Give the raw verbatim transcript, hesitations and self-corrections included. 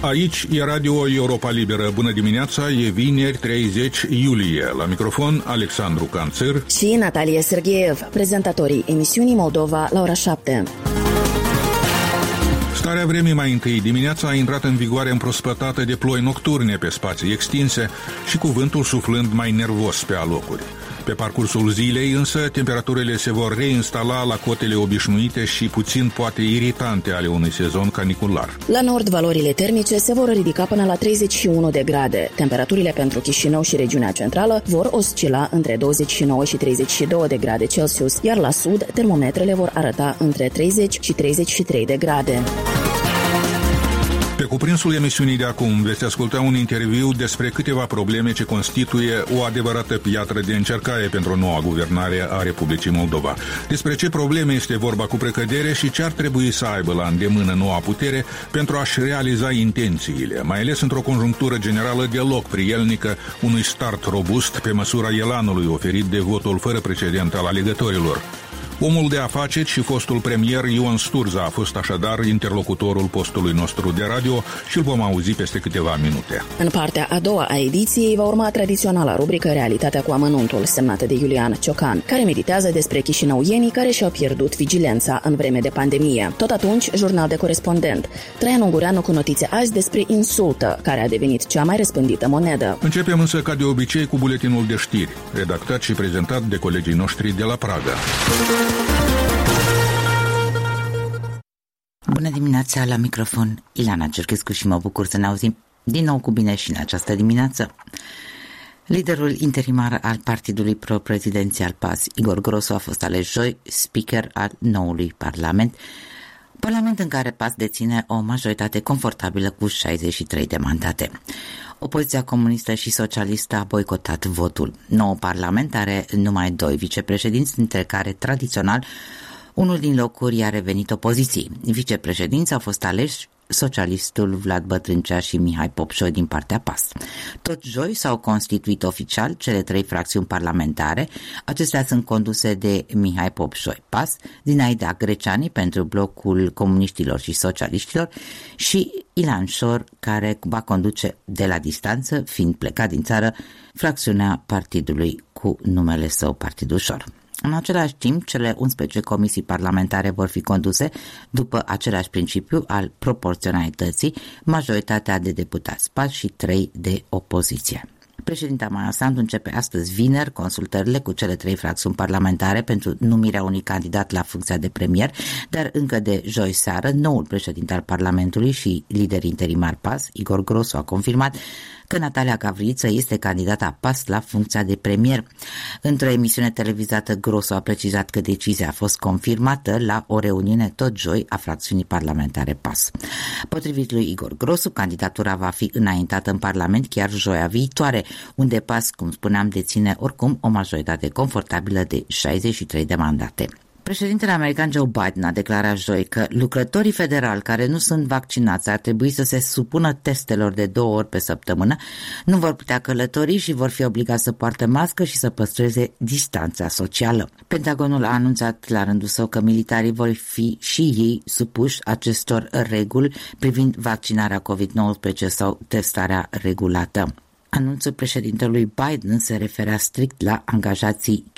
Aici e Radio Europa Liberă. Bună dimineața, e vineri treizeci iulie. La microfon Alexandru Canțăr și Natalia Sergeev, prezentatorii emisiunii Moldova la ora șapte. Starea vremii mai întâi. Dimineața a intrat în vigoare împrospătată de ploi nocturne pe spații extinse și cu vântul suflând mai nervos pe alocuri. Pe parcursul zilei însă, temperaturile se vor reinstala la cotele obișnuite și puțin poate iritante ale unui sezon canicular. La nord, valorile termice se vor ridica până la treizeci și unu de grade. Temperaturile pentru Chișinău și regiunea centrală vor oscila între douăzeci și nouă și treizeci și doi de grade Celsius, iar la sud, termometrele vor arăta între treizeci și treizeci și trei de grade. Pe cuprinsul emisiunii de acum veți asculta un interviu despre câteva probleme ce constituie o adevărată piatră de încercare pentru noua guvernare a Republicii Moldova. Despre ce probleme este vorba cu precădere și ce ar trebui să aibă la îndemână noua putere pentru a-și realiza intențiile, mai ales într-o conjunctură generală deloc prielnică unui start robust pe măsura elanului oferit de votul fără precedent al alegătorilor. Omul de afaceri și fostul premier Ion Sturza a fost așadar interlocutorul postului nostru de radio și îl vom auzi peste câteva minute. În partea a doua a ediției va urma tradiționala rubrică Realitatea cu amănuntul, semnată de Iulian Ciocan, care meditează despre chișinăuienii care și-au pierdut vigilența în vreme de pandemie. Tot atunci, jurnal de corespondent. Traian Ungureanu cu notițe azi despre insultă, care a devenit cea mai răspândită monedă. Începem însă ca de obicei cu buletinul de știri, redactat și prezentat de colegii noștri de la Praga. Bună dimineața, la microfon Ilana Cerchescu și mă bucur să ne auzim din nou cu bine și în această dimineață. Liderul interimar al partidului pro-prezidențial P A S, Igor Grosu, a fost ales joi speaker al noului parlament, parlament în care P A S deține o majoritate confortabilă cu șaizeci și trei de mandate. Opoziția comunistă și socialistă a boicotat votul. Noul parlament are numai doi vicepreședinți, dintre care tradițional unul din locuri i-a revenit opoziției. Vicepreședinți au fost aleși socialistul Vlad Bătrâncea și Mihai Popșoi din partea P A S. Tot joi s-au constituit oficial cele trei fracțiuni parlamentare. Acestea sunt conduse de Mihai Popșoi, P A S, Zinaida Greceani pentru blocul comuniștilor și socialiștilor și Ilan Șor, care va conduce de la distanță, fiind plecat din țară, fracțiunea partidului cu numele său Partidul Șor. În același timp, cele unsprezece comisii parlamentare vor fi conduse după același principiu al proporționalității, majoritatea de deputați P A S și trei de opoziție. Președinta Maia Sandu începe astăzi vineri consultările cu cele trei fracțiuni parlamentare pentru numirea unui candidat la funcția de premier, dar încă de joi seară, noul președinte al Parlamentului și lider interimar P A S, Igor Grosu, a confirmat că Natalia Gavriță este candidata P A S la funcția de premier. Într-o emisiune televizată, Grosu a precizat că decizia a fost confirmată la o reuniune tot joi a fracțiunii parlamentare P A S. Potrivit lui Igor Grosu, candidatura va fi înaintată în Parlament chiar joia viitoare, unde P A S, cum spuneam, deține oricum o majoritate confortabilă de șaizeci și trei de mandate. Președintele american Joe Biden a declarat joi că lucrătorii federali care nu sunt vaccinați ar trebui să se supună testelor de două ori pe săptămână, nu vor putea călători și vor fi obligați să poarte mască și să păstreze distanța socială. Pentagonul a anunțat la rândul său că militarii vor fi și ei supuși acestor reguli privind vaccinarea covid nouăsprezece sau testarea regulată. Anunțul președintelui Biden se referea strict la angajații